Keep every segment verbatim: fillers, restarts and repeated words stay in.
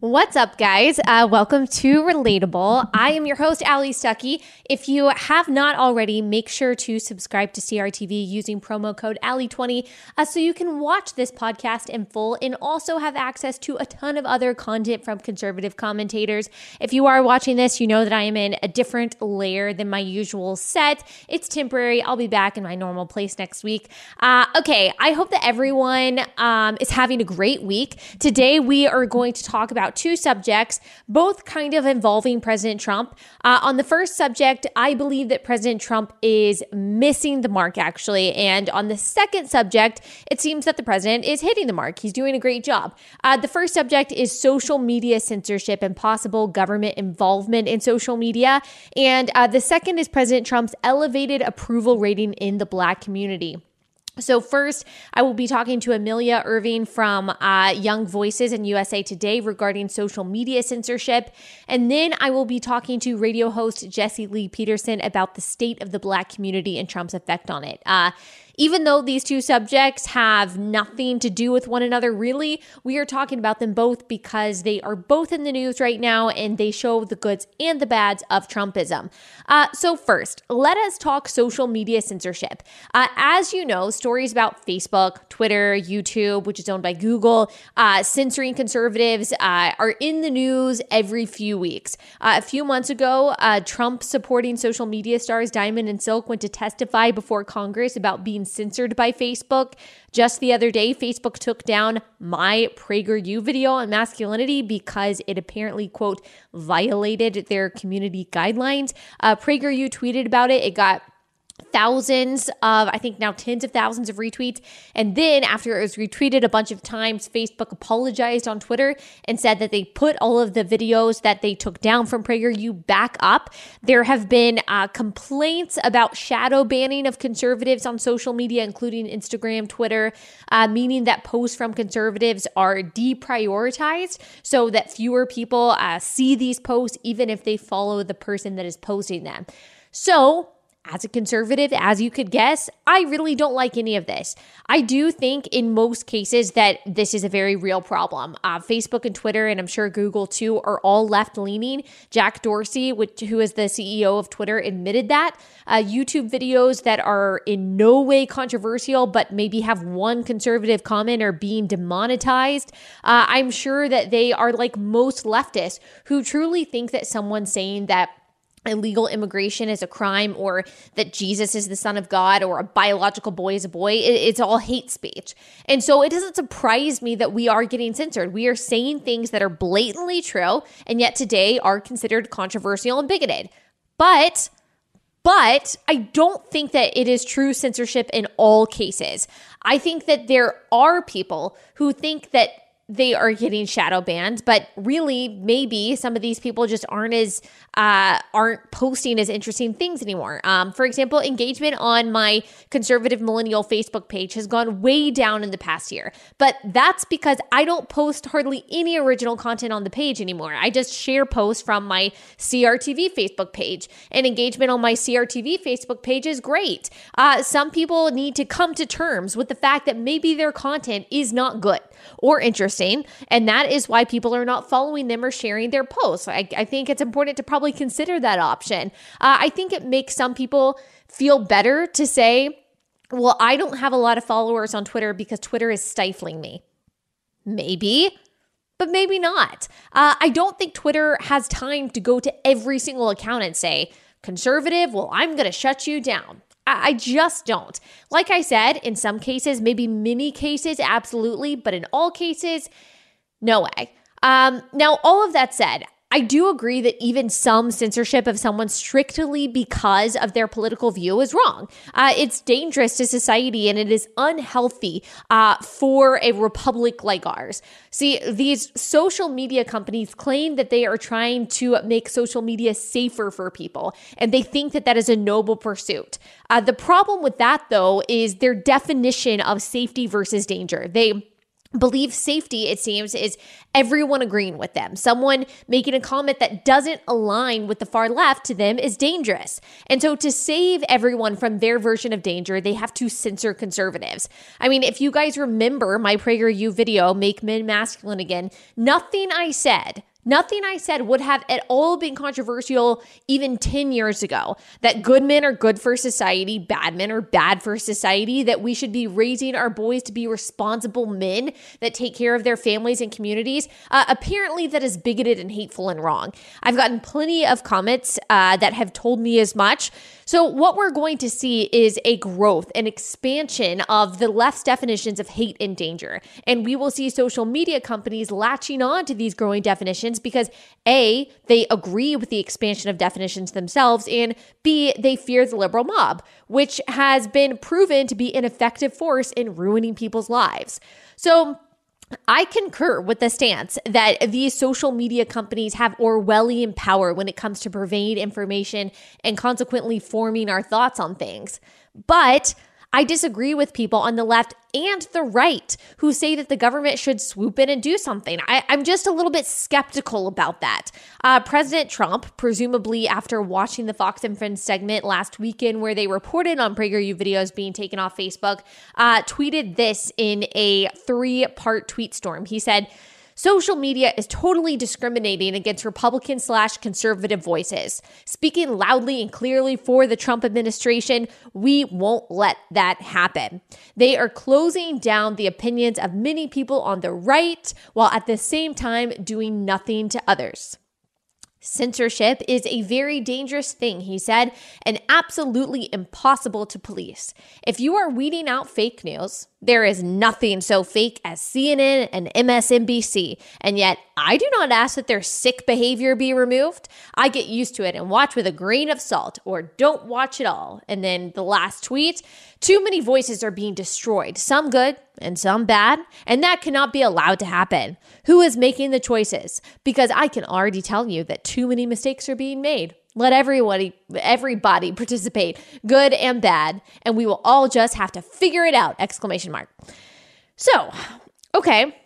What's up, guys? Uh, welcome to Relatable. I am your host, Ali Stuckey. If you have not already, make sure to subscribe to C R T V using promo code Ali twenty uh, so you can watch this podcast in full and also have access to a ton of other content from conservative commentators. If you are watching this, you know that I am in a different layer than my usual set. It's temporary. I'll be back in my normal place next week. Uh, okay, I hope that everyone um, is having a great week. Today, we are going to talk about two subjects, both kind of involving President Trump. Uh, on the first subject, I believe that President Trump is missing the mark, actually. And on the second subject, it seems that the president is hitting the mark. He's doing a great job. Uh, the first subject is social media censorship and possible government involvement in social media. And uh, the second is President Trump's elevated approval rating in the Black community. So first, I will be talking to Amelia Irving from uh, Young Voices and U S A Today regarding social media censorship. And then I will be talking to radio host Jesse Lee Peterson about the state of the Black community and Trump's effect on it. Uh, Even though these two subjects have nothing to do with one another, really, we are talking about them both because they are both in the news right now and they show the goods and the bads of Trumpism. Uh, so first, let us talk social media censorship. Uh, as you know, stories about Facebook, Twitter, YouTube, which is owned by Google, uh, censoring conservatives uh, are in the news every few weeks. Uh, a few months ago, uh, Trump supporting social media stars Diamond and Silk went to testify before Congress about being censored by Facebook. Just the other day, Facebook took down my PragerU video on masculinity because it apparently, quote, violated their community guidelines. Uh, PragerU tweeted about it. It got thousands of, I think now tens of thousands of retweets. And then after it was retweeted a bunch of times, Facebook apologized on Twitter and said that they put all of the videos that they took down from PragerU back up. There have been uh, complaints about shadow banning of conservatives on social media, including Instagram, Twitter, uh, meaning that posts from conservatives are deprioritized so that fewer people uh, see these posts, even if they follow the person that is posting them. So, as a conservative, as you could guess, I really don't like any of this. I do think in most cases that this is a very real problem. Uh, Facebook and Twitter, and I'm sure Google too, are all left-leaning. Jack Dorsey, which, who is the C E O of Twitter, admitted that. Uh, YouTube videos that are in no way controversial, but maybe have one conservative comment are being demonetized. Uh, I'm sure that they are like most leftists who truly think that someone saying that illegal immigration is a crime or that Jesus is the son of God or a biological boy is a boy, it's all hate speech. And so it doesn't surprise me that we are getting censored. We are saying things that are blatantly true and yet today are considered controversial and bigoted. But But I don't think that it is true censorship in all cases. I think that there are people who think that they are getting shadow banned, but really maybe some of these people just aren't as uh, aren't posting as interesting things anymore. Um, for example, engagement on my conservative millennial Facebook page has gone way down in the past year, but that's because I don't post hardly any original content on the page anymore. I just share posts from my C R T V Facebook page, and engagement on my C R T V Facebook page is great. Uh, some people need to come to terms with the fact that maybe their content is not good or interesting, and that is why people are not following them or sharing their posts. I, I think it's important to probably consider that option. Uh, I think it makes some people feel better to say, well, I don't have a lot of followers on Twitter because Twitter is stifling me. Maybe, but maybe not. Uh, I don't think Twitter has time to go to every single account and say, conservative, well, I'm going to shut you down. I just don't. Like I said, in some cases, maybe many cases, absolutely, but in all cases, no way. Um, now, all of that said, I do agree that even some censorship of someone strictly because of their political view is wrong. Uh, it's dangerous to society and it is unhealthy uh, for a republic like ours. See, these social media companies claim that they are trying to make social media safer for people, and they think that that is a noble pursuit. Uh, the problem with that, though, is their definition of safety versus danger. They believe safety, it seems, is everyone agreeing with them. Someone making a comment that doesn't align with the far left to them is dangerous. And so to save everyone from their version of danger, they have to censor conservatives. I mean, if you guys remember my PragerU video, Make Men Masculine Again, nothing I said Nothing I said would have at all been controversial even ten years ago. That good men are good for society, bad men are bad for society, that we should be raising our boys to be responsible men that take care of their families and communities. Uh, apparently that is bigoted and hateful and wrong. I've gotten plenty of comments uh, that have told me as much. So what we're going to see is a growth, an expansion of the left's definitions of hate and danger. And we will see social media companies latching on to these growing definitions because A, they agree with the expansion of definitions themselves, and B, they fear the liberal mob, which has been proven to be an effective force in ruining people's lives. So I concur with the stance that these social media companies have Orwellian power when it comes to purveying information and consequently forming our thoughts on things. But I disagree with people on the left and the right who say that the government should swoop in and do something. I, I'm just a little bit skeptical about that. Uh, President Trump, presumably after watching the Fox and Friends segment last weekend where they reported on PragerU videos being taken off Facebook, uh, tweeted this in a three-part tweet storm. He said, "Social media is totally discriminating against Republican slash conservative voices. Speaking loudly and clearly for the Trump administration, we won't let that happen. They are closing down the opinions of many people on the right while at the same time doing nothing to others. Censorship is a very dangerous thing," he said, "and absolutely impossible to police. If you are weeding out fake news, there is nothing so fake as C N N and M S N B C, and yet I do not ask that their sick behavior be removed. I get used to it and watch with a grain of salt or don't watch at all." And then the last tweet, "Too many voices are being destroyed, some good and some bad, and that cannot be allowed to happen. Who is making the choices? Because I can already tell you that too many mistakes are being made. Let everybody, everybody participate, good and bad, and we will all just have to figure it out!" Exclamation mark. So, okay.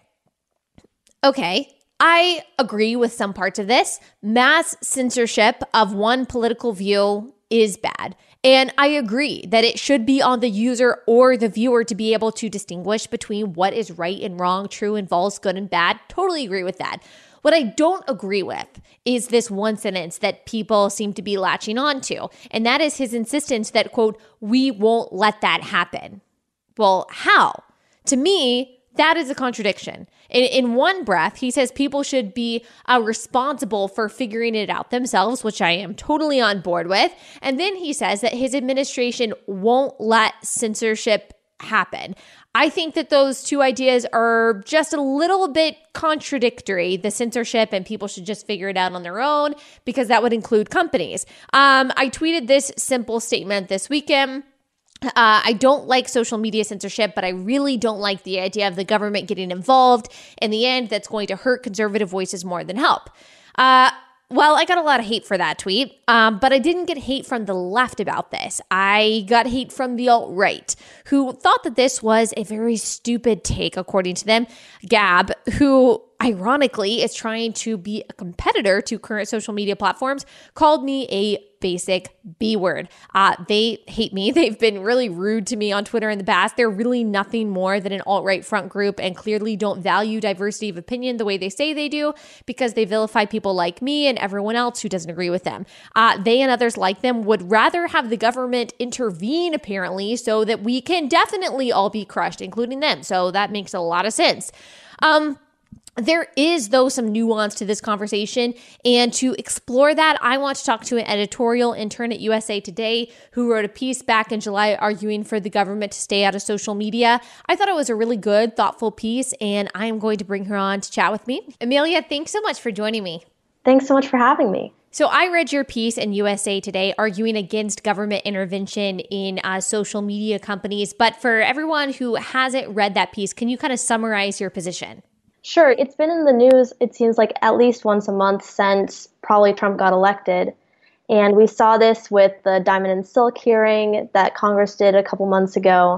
Okay. I agree with some parts of this. Mass censorship of one political view is bad. And I agree that it should be on the user or the viewer to be able to distinguish between what is right and wrong, true and false, good and bad. Totally agree with that. What I don't agree with is this one sentence that people seem to be latching on to, and that is his insistence that, quote, "we won't let that happen." Well, how? To me, that is a contradiction. In, in one breath, he says people should be uh, responsible for figuring it out themselves, which I am totally on board with. And then he says that his administration won't let censorship happen. I think that those two ideas are just a little bit contradictory, the censorship and people should just figure it out on their own, because that would include companies. Um, I tweeted this simple statement this weekend. Uh, I don't like social media censorship, but I really don't like the idea of the government getting involved. In the end, that's going to hurt conservative voices more than help. Uh, well, I got a lot of hate for that tweet, um, but I didn't get hate from the left about this. I got hate from the alt-right, who thought that this was a very stupid take, according to them. Gab, who ironically is trying to be a competitor to current social media platforms, called me a basic B word. Uh, they hate me. They've been really rude to me on Twitter in the past. They're really nothing more than an alt-right front group and clearly don't value diversity of opinion the way they say they do, because they vilify people like me and everyone else who doesn't agree with them. Uh, they and others like them would rather have the government intervene, apparently, so that we can definitely all be crushed, including them. So that makes a lot of sense. Um, There is, though, some nuance to this conversation, and to explore that, I want to talk to an editorial intern at U S A Today who wrote a piece back in July arguing for the government to stay out of social media. I thought it was a really good, thoughtful piece, and I am going to bring her on to chat with me. Amelia, thanks so much for joining me. Thanks so much for having me. So I read your piece in U S A Today arguing against government intervention in uh, social media companies, but for everyone who hasn't read that piece, can you kind of summarize your position? Sure. It's been in the news, it seems like at least once a month since probably Trump got elected. And we saw this with the Diamond and Silk hearing that Congress did a couple months ago.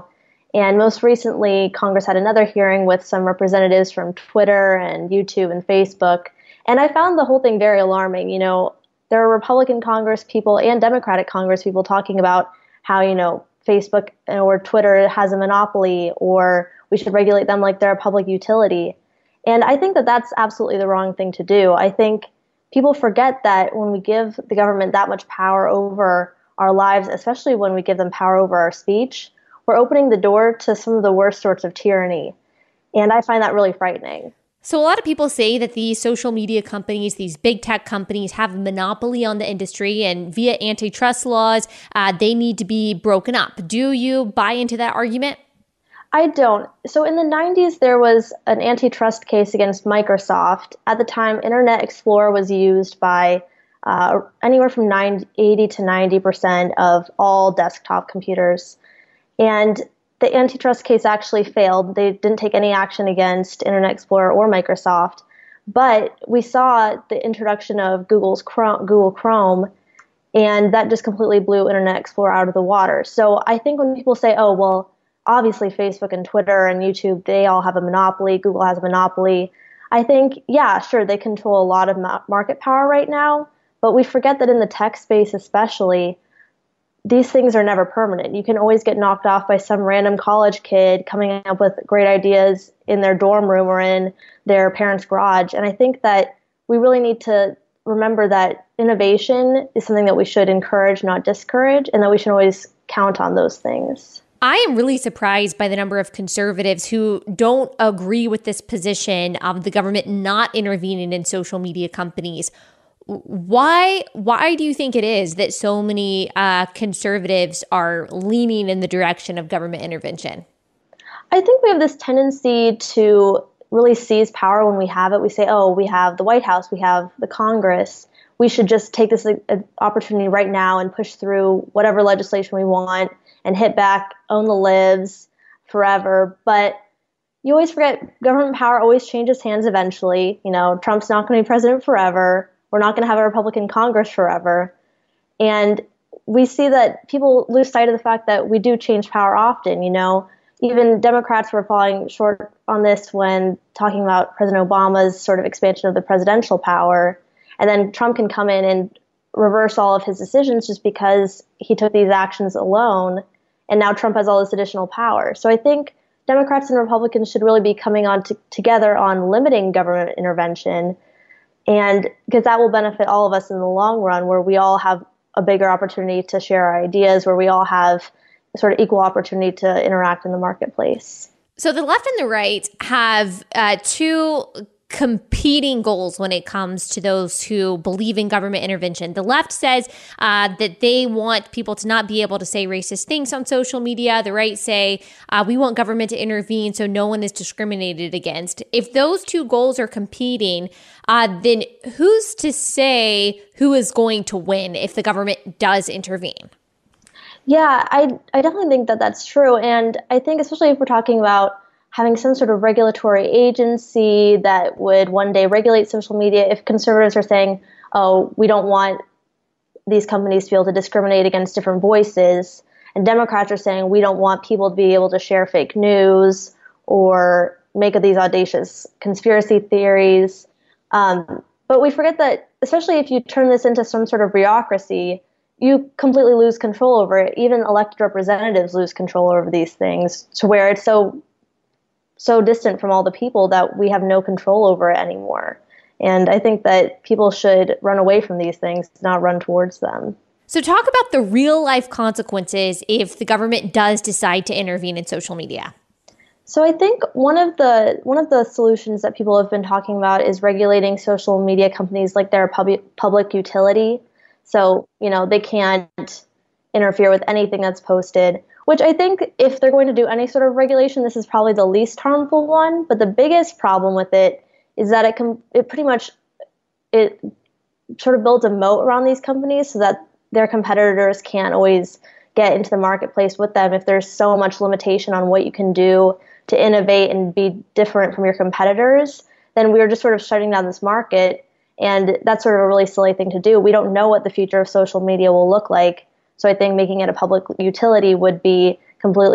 And most recently, Congress had another hearing with some representatives from Twitter and YouTube and Facebook. And I found the whole thing very alarming. You know, there are Republican Congress people and Democratic Congress people talking about how, you know, Facebook or Twitter has a monopoly, or we should regulate them like they're a public utility. And I think that that's absolutely the wrong thing to do. I think people forget that when we give the government that much power over our lives, especially when we give them power over our speech, we're opening the door to some of the worst sorts of tyranny. And I find that really frightening. So a lot of people say that these social media companies, these big tech companies, have a monopoly on the industry, and via antitrust laws, uh, they need to be broken up. Do you buy into that argument? I don't. So in the nineties, there was an antitrust case against Microsoft. At the time, Internet Explorer was used by uh, anywhere from eighty to ninety percent of all desktop computers. And the antitrust case actually failed. They didn't take any action against Internet Explorer or Microsoft. But we saw the introduction of Google's Chrome, Google Chrome, and that just completely blew Internet Explorer out of the water. So I think when people say, oh, well, obviously Facebook and Twitter and YouTube, they all have a monopoly, Google has a monopoly, I think, yeah, sure, they control a lot of ma- market power right now, but we forget that in the tech space especially, these things are never permanent. You can always get knocked off by some random college kid coming up with great ideas in their dorm room or in their parents' garage. And I think that we really need to remember that innovation is something that we should encourage, not discourage, and that we should always count on those things. I am really surprised by the number of conservatives who don't agree with this position of the government not intervening in social media companies. Why why do you think it is that so many uh, conservatives are leaning in the direction of government intervention? I think we have this tendency to really seize power when we have it. We say, oh, we have the White House, we have the Congress. We should just take this uh, opportunity right now and push through whatever legislation we want and hit back, own the libs forever. But you always forget government power always changes hands eventually. You know, Trump's not going to be president forever. We're not going to have a Republican Congress forever. And we see that people lose sight of the fact that we do change power often. You know, even Democrats were falling short on this when talking about President Obama's sort of expansion of the presidential power. And then Trump can come in and reverse all of his decisions just because he took these actions alone. And now Trump has all this additional power. So I think Democrats and Republicans should really be coming on to, together on limiting government intervention. And because that will benefit all of us in the long run, where we all have a bigger opportunity to share our ideas, where we all have sort of equal opportunity to interact in the marketplace. So the left and the right have uh, two competing goals when it comes to those who believe in government intervention. The left says uh, that they want people to not be able to say racist things on social media. The right say uh, we want government to intervene so no one is discriminated against. If those two goals are competing, uh, then who's to say who is going to win if the government does intervene? Yeah, I, I definitely think that that's true. And I think especially if we're talking about having some sort of regulatory agency that would one day regulate social media, if conservatives are saying, oh, we don't want these companies to be able to discriminate against different voices, and Democrats are saying we don't want people to be able to share fake news or make up these audacious conspiracy theories. Um, but we forget that, especially if you turn this into some sort of bureaucracy, you completely lose control over it. Even elected representatives lose control over these things to where it's so so distant from all the people that we have no control over it anymore. And I think that people should run away from these things, not run towards them. So talk about the real life consequences if the government does decide to intervene in social media. So I think one of the one of the solutions that people have been talking about is regulating social media companies like they're a public public utility. So, you know, they can't interfere with anything that's posted, which I think if they're going to do any sort of regulation, this is probably the least harmful one. But the biggest problem with it is that it can, it pretty much, it sort of builds a moat around these companies so that their competitors can't always get into the marketplace with them. If there's so much limitation on what you can do to innovate and be different from your competitors, then we're just sort of shutting down this market. And that's sort of a really silly thing to do. We don't know what the future of social media will look like. So I think making it a public utility would be completely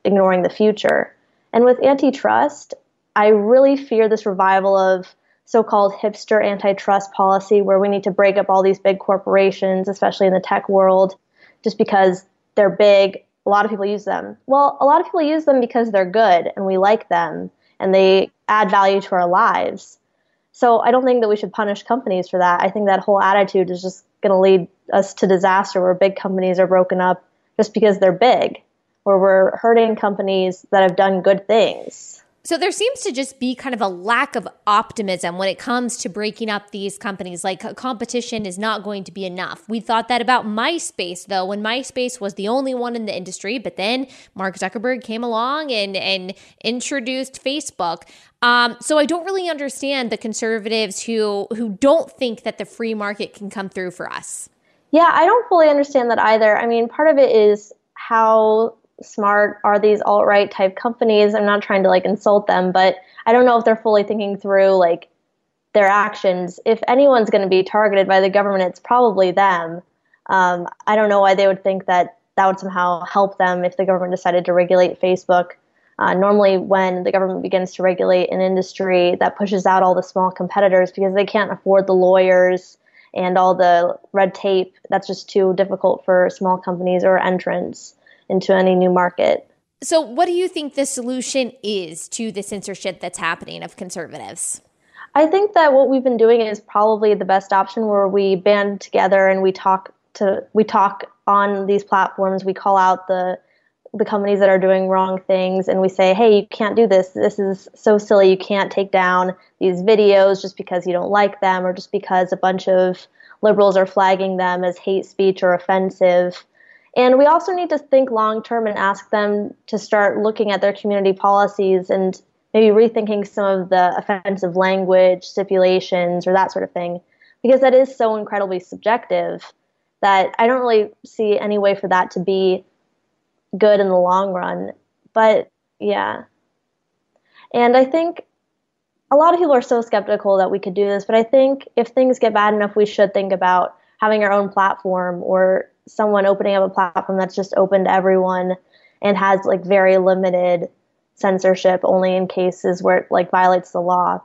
ignoring the future. And with antitrust, I really fear this revival of so-called hipster antitrust policy where we need to break up all these big corporations, especially in the tech world, just because they're big. A lot of people use them. Well, a lot of people use them because they're good and we like them and they add value to our lives. So I don't think that we should punish companies for that. I think that whole attitude is just going to lead us to disaster where big companies are broken up just because they're big, where we're hurting companies that have done good things. So there seems to just be kind of a lack of optimism when it comes to breaking up these companies. Like competition is not going to be enough. We thought that about MySpace, though, when MySpace was the only one in the industry. But then Mark Zuckerberg came along and, and introduced Facebook. Um, so I don't really understand the conservatives who who don't think that the free market can come through for us. Yeah, I don't fully understand that either. I mean, part of it is how smart are these alt-right type companies. I'm not trying to like insult them, but I don't know if they're fully thinking through like their actions. If anyone's going to be targeted by the government, it's probably them. Um, I don't know why they would think that that would somehow help them if the government decided to regulate Facebook. Uh, normally when the government begins to regulate an industry, that pushes out all the small competitors because they can't afford the lawyers and all the red tape. That's just too difficult for small companies or entrants into any new market. So what do you think the solution is to the censorship that's happening of conservatives? I think that what we've been doing is probably the best option, where we band together and we talk to we talk on these platforms. We call out the the companies that are doing wrong things and we say, hey, you can't do this. This is so silly. You can't take down these videos just because you don't like them or just because a bunch of liberals are flagging them as hate speech or offensive. And we also need to think long term and ask them to start looking at their community policies and maybe rethinking some of the offensive language stipulations or that sort of thing, because that is so incredibly subjective that I don't really see any way for that to be good in the long run. But yeah. And I think a lot of people are so skeptical that we could do this, but I think if things get bad enough, we should think about having our own platform or someone opening up a platform that's just open to everyone and has like very limited censorship only in cases where it like violates the law.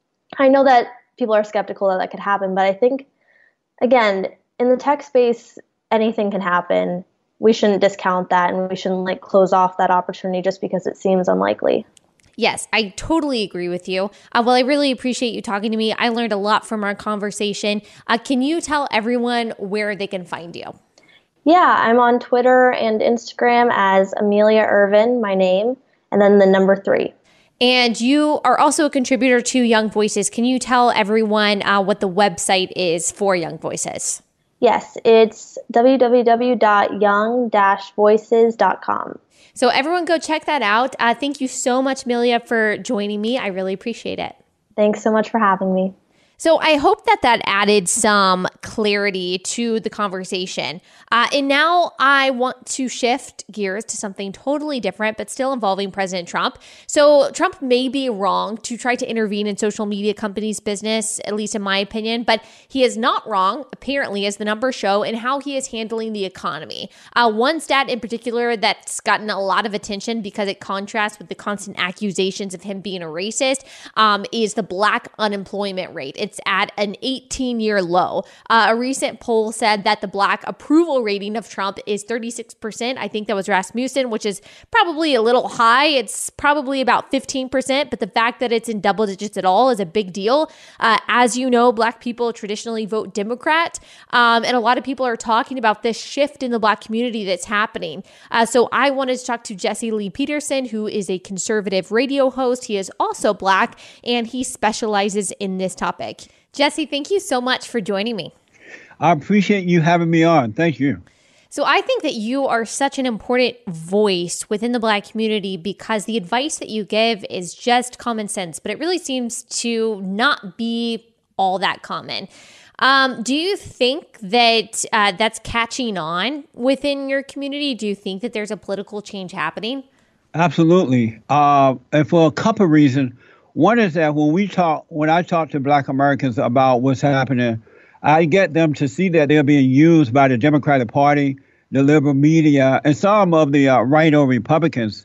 I know that people are skeptical that that could happen, but I think, again, in the tech space, anything can happen. We shouldn't discount that and we shouldn't like close off that opportunity just because it seems unlikely. Yes, I totally agree with you. Uh, well, I really appreciate you talking to me. I learned a lot from our conversation. Uh, can you tell everyone where they can find you? Yeah, I'm on Twitter and Instagram as Amelia Irvin, my name, and then the number three. And you are also a contributor to Young Voices. Can you tell everyone uh, what the website is for Young Voices? Yes, it's w w w dot young dash voices dot com. So everyone go check that out. Uh, thank you so much, Amelia, for joining me. I really appreciate it. Thanks so much for having me. So I hope that that added some clarity to the conversation. Uh, and now I want to shift gears to something totally different, but still involving President Trump. So Trump may be wrong to try to intervene in social media companies' business, at least in my opinion, but he is not wrong, apparently, as the numbers show, in how he is handling the economy. Uh, one stat in particular that's gotten a lot of attention because it contrasts with the constant accusations of him being a racist um, is the Black unemployment rate. It's at an eighteen-year low. Uh, a recent poll said that the Black approval rating of Trump is thirty-six percent. I think that was Rasmussen, which is probably a little high. It's probably about fifteen percent, but the fact that it's in double digits at all is a big deal. Uh, as you know, Black people traditionally vote Democrat, um, and a lot of people are talking about this shift in the Black community that's happening. Uh, so I wanted to talk to Jesse Lee Peterson, who is a conservative radio host. He is also Black, and he specializes in this topic. Jesse, thank you so much for joining me. I appreciate you having me on. Thank you. So I think that you are such an important voice within the Black community because the advice that you give is just common sense, but it really seems to not be all that common. Um, do you think that uh, that's catching on within your community? Do you think that there's a political change happening? Absolutely. Uh, and for a couple of reasons. One is that when we talk, when I talk to Black Americans about what's happening, I get them to see that they're being used by the Democratic Party, the liberal media, and some of the uh, right-wing Republicans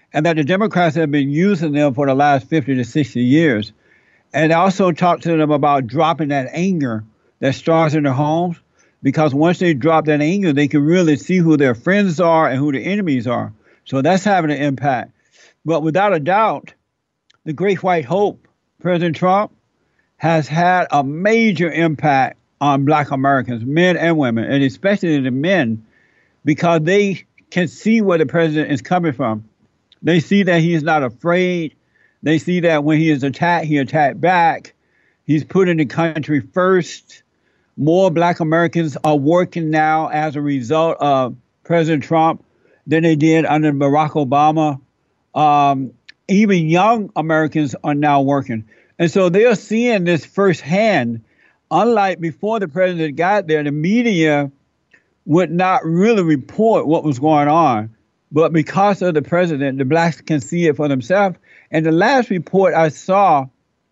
and that the Democrats have been using them for the last fifty to sixty years. And I also talked to them about dropping that anger that starts in their homes, because once they drop that anger, they can really see who their friends are and who the enemies are. So that's having an impact. But without a doubt, the great white hope, President Trump, has had a major impact on Black Americans, men and women, and especially the men, because they can see where the president is coming from. They see that he is not afraid. They see that when he is attacked, he attacked back. He's putting the country first. More Black Americans are working now as a result of President Trump than they did under Barack Obama. Um, even young Americans are now working. And so they are seeing this firsthand. Unlike before the president got there, the media would not really report what was going on. But because of the president, the blacks can see it for themselves. And the last report I saw,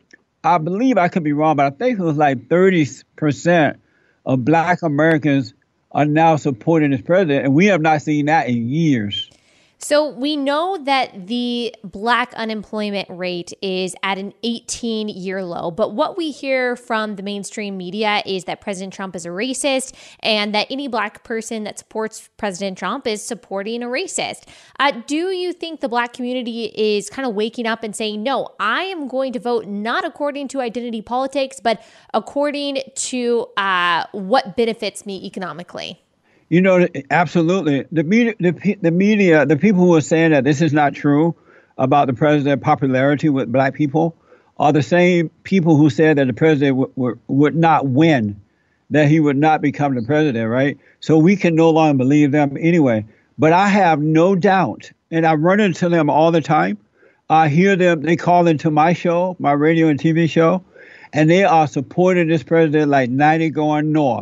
I believe, I could be wrong, but I think it was like thirty percent of Black Americans are now supporting this president. And we have not seen that in years. So we know that the Black unemployment rate is at an eighteen-year low. But what we hear from the mainstream media is that President Trump is a racist and that any Black person that supports President Trump is supporting a racist. Uh, do you think the Black community is kind of waking up and saying, no, I am going to vote not according to identity politics, but according to uh, what benefits me economically? You know, absolutely. The media, the, the media, the people who are saying that this is not true about the president's popularity with Black people are the same people who said that the president w- w- would not win, that he would not become the president, right? So we can no longer believe them anyway. But I have no doubt, and I run into them all the time. I hear them, they call into my show, my radio and T V show, and they are supporting this president like ninety going north.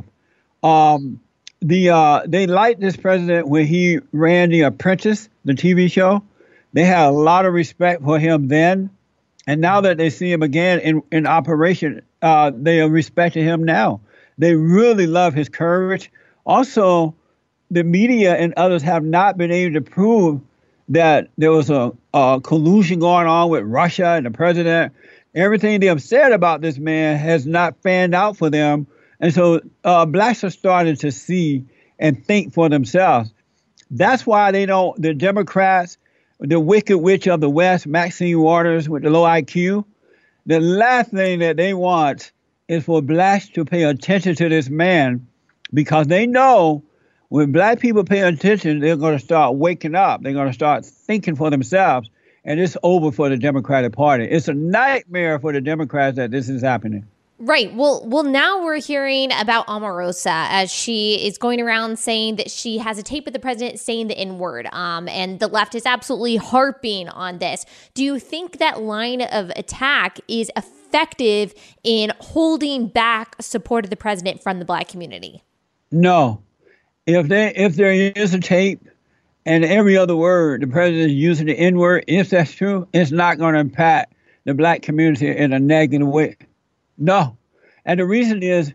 Um, The uh, they liked this president when he ran The Apprentice, the T V show. They had a lot of respect for him then. And now that they see him again in, in operation, uh, they are respecting him now. They really love his courage. Also, the media and others have not been able to prove that there was a, a collusion going on with Russia and the president. Everything they have said about this man has not fanned out for them. And so uh, blacks are starting to see and think for themselves. That's why they don't, the Democrats, the wicked witch of the West, Maxine Waters with the low I Q, the last thing that they want is for blacks to pay attention to this man, because they know when Black people pay attention, they're going to start waking up. They're going to start thinking for themselves. And it's over for the Democratic Party. It's a nightmare for the Democrats that this is happening. Right. Well, well, now we're hearing about Omarosa as she is going around saying that she has a tape with the president saying the N-word. Um, and the left is absolutely harping on this. Do you think that line of attack is effective in holding back support of the president from the Black community? No. If they if there is a tape and every other word the president is using the N-word, if that's true, it's not going to impact the Black community in a negative way. No. And the reason is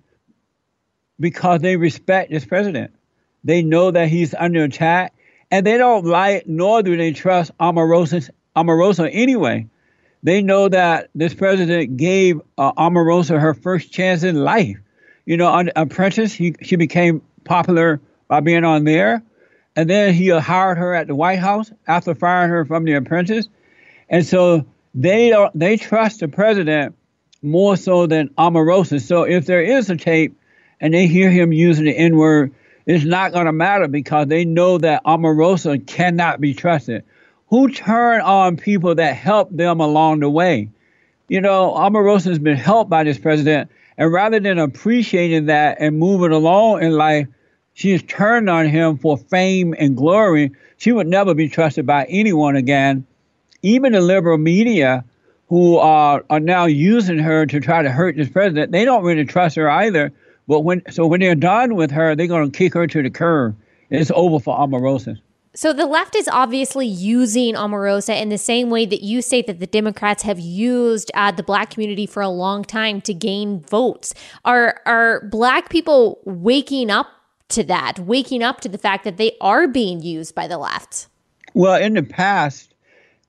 because they respect this president. They know that he's under attack, and they don't like, nor do they trust Omarosa, Omarosa anyway. They know that this president gave uh, Omarosa her first chance in life. You know, on Apprentice, he, she became popular by being on there. And then he hired her at the White House after firing her from The Apprentice. And so they don't, they trust the president more so than Omarosa. So if there is a tape and they hear him using the N-word, it's not going to matter because they know that Omarosa cannot be trusted. Who turn on people that help them along the way? You know, Omarosa has been helped by this president, and rather than appreciating that and moving along in life, she has turned on him for fame and glory. She would never be trusted by anyone again. Even the liberal media, who are, are now using her to try to hurt this president, they don't really trust her either. But when so when they're done with her, they're going to kick her to the curb. It's over for Omarosa. So the left is obviously using Omarosa in the same way that you say that the Democrats have used uh, the Black community for a long time to gain votes. Are are Black people waking up to that, waking up to the fact that they are being used by the left? Well, in the past,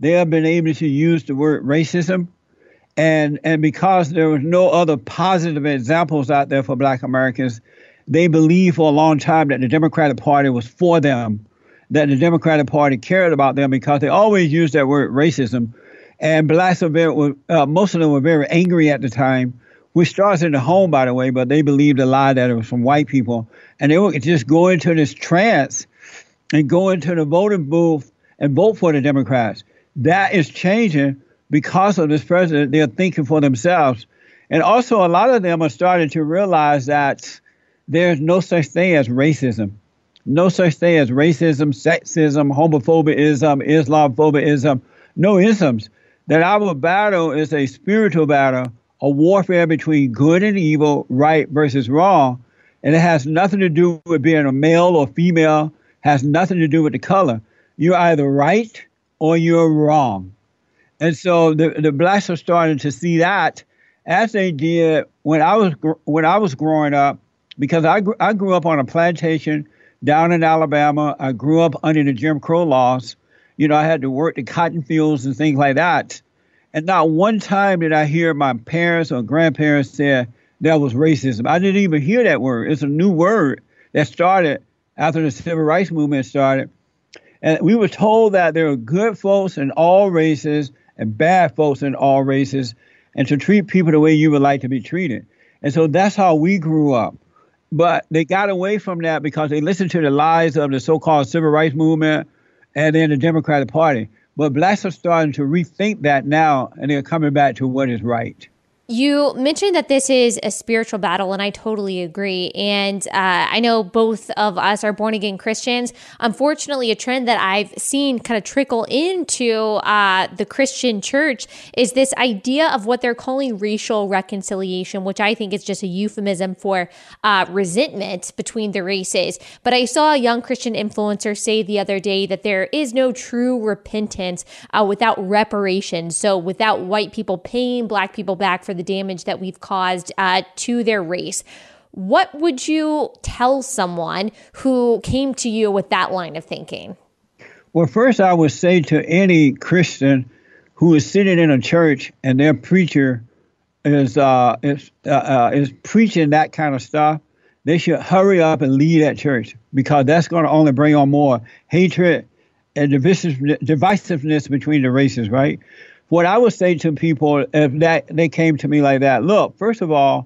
they have been able to use the word racism. And, and because there was no other positive examples out there for Black Americans, they believed for a long time that the Democratic Party was for them, that the Democratic Party cared about them because they always used that word racism. And Blacks, were very, uh, most of them were very angry at the time, which starts in the home, by the way, but they believed a lie that it was from white people. And they would just go into this trance and go into the voting booth and vote for the Democrats. That is changing because of this president. They're thinking for themselves. And also, a lot of them are starting to realize that there's no such thing as racism. No such thing as racism, sexism, homophobism, Islamophobism, no isms. That our battle is a spiritual battle, a warfare between good and evil, right versus wrong. And it has nothing to do with being a male or female, has nothing to do with the color. You're either right or you're wrong. And so the, the Blacks are starting to see that as they did when I was when I was growing up, because I, gr- I grew up on a plantation down in Alabama. I grew up under the Jim Crow laws. You know, I had to work the cotton fields and things like that. And not one time did I hear my parents or grandparents say there was racism. I didn't even hear that word. It's a new word that started after the Civil Rights Movement started. And we were told that there are good folks in all races and bad folks in all races, and to treat people the way you would like to be treated. And so that's how we grew up. But they got away from that because they listened to the lies of the so-called Civil Rights Movement and then the Democratic Party. But Blacks are starting to rethink that now, and they're coming back to what is right. You mentioned that this is a spiritual battle, and I totally agree. And uh, I know both of us are born-again Christians. Unfortunately, a trend that I've seen kind of trickle into uh, the Christian church is this idea of what they're calling racial reconciliation, which I think is just a euphemism for uh, resentment between the races. But I saw a young Christian influencer say the other day that there is no true repentance uh, without reparations. So without white people paying Black people back for the damage that we've caused uh, to their race. What would you tell someone who came to you with that line of thinking? Well, first I would say to any Christian who is sitting in a church and their preacher is uh, is uh, uh, is preaching that kind of stuff, they should hurry up and leave that church, because that's going to only bring on more hatred and divisiveness between the races, right? What I would say to people if that they came to me like that, look, first of all,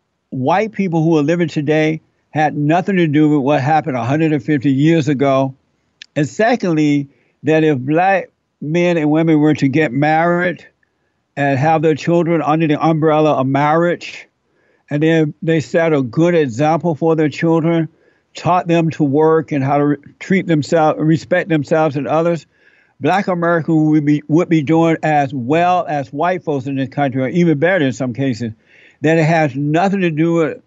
white people who are living today had nothing to do with what happened one hundred fifty years ago. And secondly, that if Black men and women were to get married and have their children under the umbrella of marriage, and then they set a good example for their children, taught them to work and how to re- treat themselves, respect themselves and others, Black America would be would be doing as well as white folks in this country, or even better in some cases. That it has nothing to do with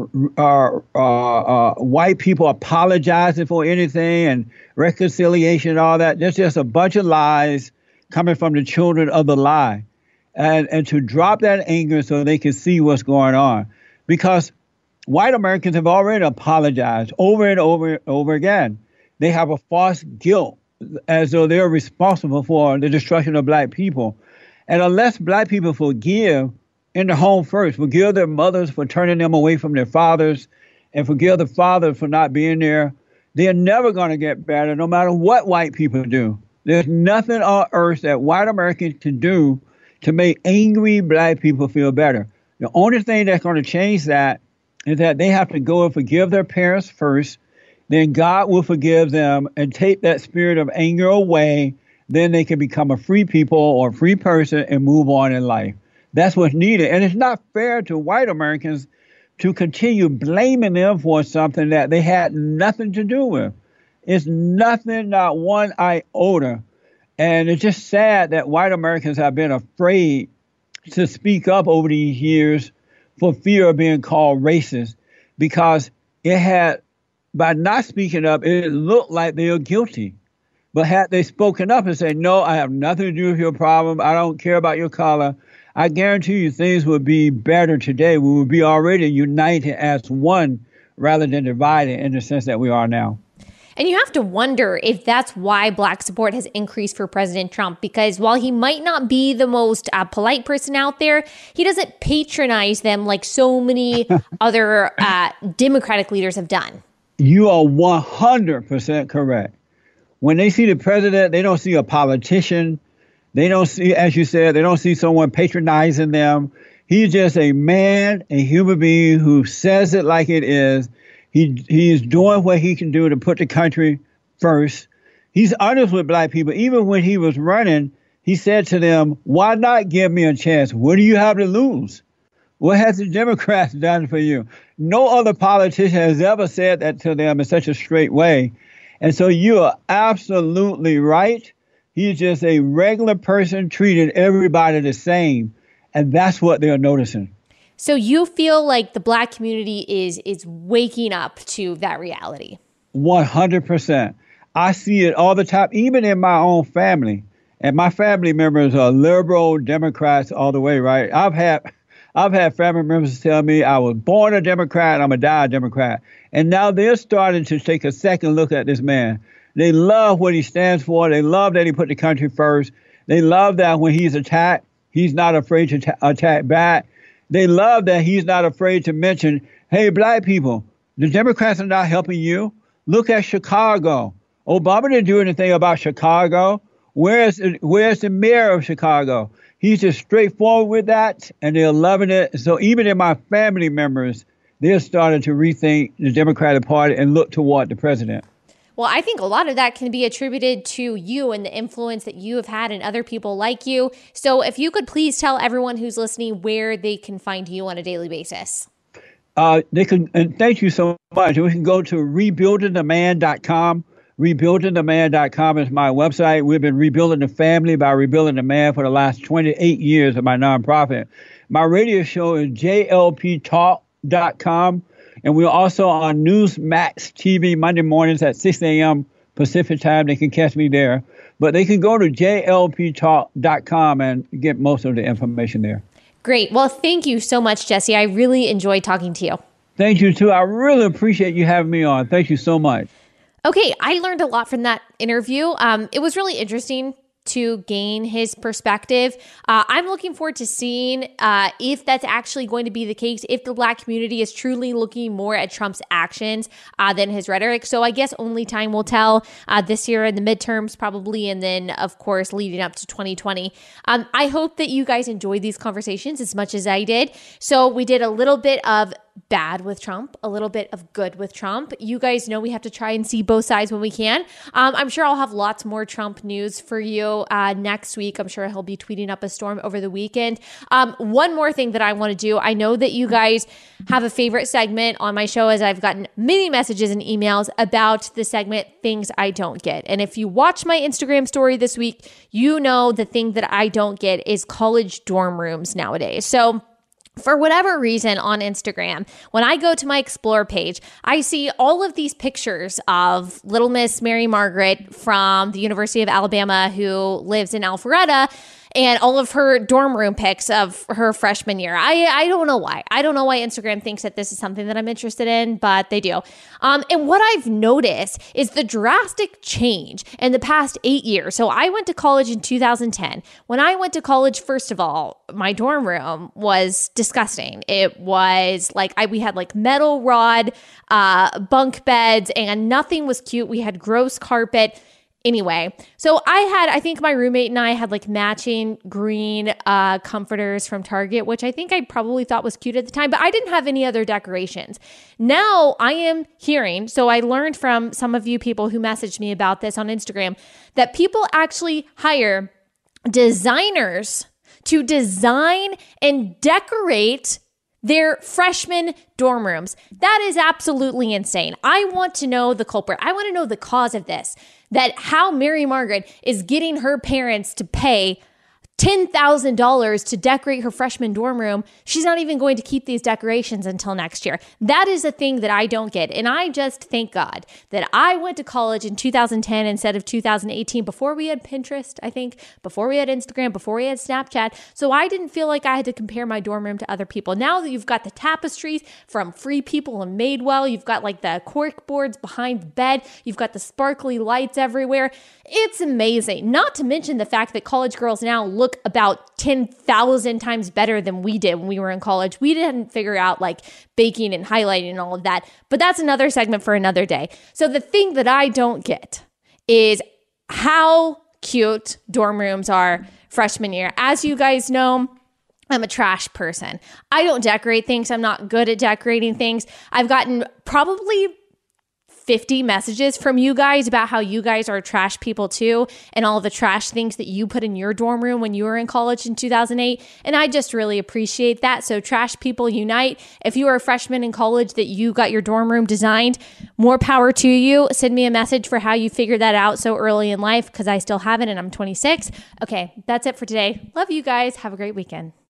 uh, uh, uh, white people apologizing for anything and reconciliation and all that. There's just a bunch of lies coming from the children of the lie. And, and to drop that anger so they can see what's going on. Because white Americans have already apologized over and over and over again. They have a false guilt, as though they're responsible for the destruction of Black people. And unless Black people forgive in the home first, forgive their mothers for turning them away from their fathers, and forgive the fathers for not being there, they're never going to get better, no matter what white people do. There's nothing on earth that white Americans can do to make angry Black people feel better. The only thing that's going to change that is that they have to go and forgive their parents first. Then God will forgive them and take that spirit of anger away. Then they can become a free people or a free person and move on in life. That's what's needed. And it's not fair to white Americans to continue blaming them for something that they had nothing to do with. It's nothing, not one iota. And it's just sad that white Americans have been afraid to speak up over these years for fear of being called racist, because it had, by not speaking up, it looked like they were guilty. But had they spoken up and said, no, I have nothing to do with your problem, I don't care about your color, I guarantee you things would be better today. We would be already united as one rather than divided in the sense that we are now. And you have to wonder if that's why Black support has increased for President Trump, because while he might not be the most uh, polite person out there, he doesn't patronize them like so many other uh, Democratic leaders have done. You are one hundred percent correct. When they see the president, they don't see a politician. They don't see, as you said, they don't see someone patronizing them. He's just a man, a human being who says it like it is. He he's doing what he can do to put the country first. He's honest with Black people. Even when he was running, he said to them, why not give me a chance? What do you have to lose? What has the Democrats done for you? No other politician has ever said that to them in such a straight way. And so you are absolutely right. He's just a regular person treating everybody the same. And that's what they're noticing. So you feel like the Black community is is waking up to that reality? one hundred percent. I see it all the time, even in my own family. And my family members are liberal Democrats all the way, right? I've had I've had family members tell me I was born a Democrat, I'm a die Democrat. And now they're starting to take a second look at this man. They love what he stands for. They love that he put the country first. They love that when he's attacked, he's not afraid to ta- attack back. They love that he's not afraid to mention, hey, Black people, the Democrats are not helping you. Look at Chicago. Obama didn't do anything about Chicago. Where's, where's the mayor of Chicago? He's just straightforward with that, and they're loving it. So even in my family members, they're starting to rethink the Democratic Party and look toward the president. Well, I think a lot of that can be attributed to you and the influence that you have had in other people like you. So if you could please tell everyone who's listening where they can find you on a daily basis. Uh, they can, and thank you so much. We can go to rebuilding the man dot com. rebuilding the man dot com is my website. We've been rebuilding the family by rebuilding the man for the last twenty-eight years of my nonprofit. My radio show is J L P talk dot com. And we're also on Newsmax T V Monday mornings at six a.m. Pacific time. They can catch me there. But they can go to J L P talk dot com and get most of the information there. Great. Well, thank you so much, Jesse. I really enjoyed talking to you. Thank you, too. I really appreciate you having me on. Thank you so much. Okay, I learned a lot from that interview. Um, it was really interesting to gain his perspective. Uh, I'm looking forward to seeing uh, if that's actually going to be the case, if the Black community is truly looking more at Trump's actions uh, than his rhetoric. So I guess only time will tell uh, this year in the midterms probably, and then, of course, leading up to twenty twenty. Um, I hope that you guys enjoyed these conversations as much as I did. So we did a little bit of bad with Trump, a little bit of good with Trump. You guys know we have to try and see both sides when we can. Um, I'm sure I'll have lots more Trump news for you uh, next week. I'm sure he'll be tweeting up a storm over the weekend. Um, one more thing that I want to do. I know that you guys have a favorite segment on my show, as I've gotten many messages and emails about the segment Things I Don't Get. And if you watch my Instagram story this week, you know the thing that I don't get is college dorm rooms nowadays. So for whatever reason on Instagram, when I go to my Explore page, I see all of these pictures of Little Miss Mary Margaret from the University of Alabama who lives in Alpharetta, and all of her dorm room pics of her freshman year. I I don't know why. I don't know why Instagram thinks that this is something that I'm interested in, but they do. Um, and what I've noticed is the drastic change in the past eight years. So I went to college in two thousand ten. When I went to college, first of all, my dorm room was disgusting. It was like, I, we had like metal rod uh, bunk beds, and nothing was cute. We had gross carpet. Anyway, so I had, I think my roommate and I had like matching green uh, comforters from Target, which I think I probably thought was cute at the time, but I didn't have any other decorations. Now I am hearing, so I learned from some of you people who messaged me about this on Instagram, that people actually hire designers to design and decorate their freshman dorm rooms. That is absolutely insane. I want to know the culprit. I want to know the cause of this, that how Mary Margaret is getting her parents to pay ten thousand dollars to decorate her freshman dorm room, she's not even going to keep these decorations until next year. That is a thing that I don't get. And I just thank God that I went to college in two thousand ten instead of two thousand eighteen, before we had Pinterest, I think, before we had Instagram, before we had Snapchat. So I didn't feel like I had to compare my dorm room to other people. Now that you've got the tapestries from Free People and Madewell, you've got like the cork boards behind the bed, you've got the sparkly lights everywhere. It's amazing. Not to mention the fact that college girls now look about ten thousand times better than we did when we were in college. We didn't figure out like baking and highlighting and all of that, but that's another segment for another day. So the thing that I don't get is how cute dorm rooms are freshman year. As you guys know, I'm a trash person. I don't decorate things. I'm not good at decorating things. I've gotten probably fifty messages from you guys about how you guys are trash people too, and all the trash things that you put in your dorm room when you were in college in two thousand eight. And I just really appreciate that. So trash people unite. If you are a freshman in college that you got your dorm room designed, more power to you. Send me a message for how you figured that out so early in life, because I still haven't and I'm twenty-six. Okay, that's it for today. Love you guys. Have a great weekend.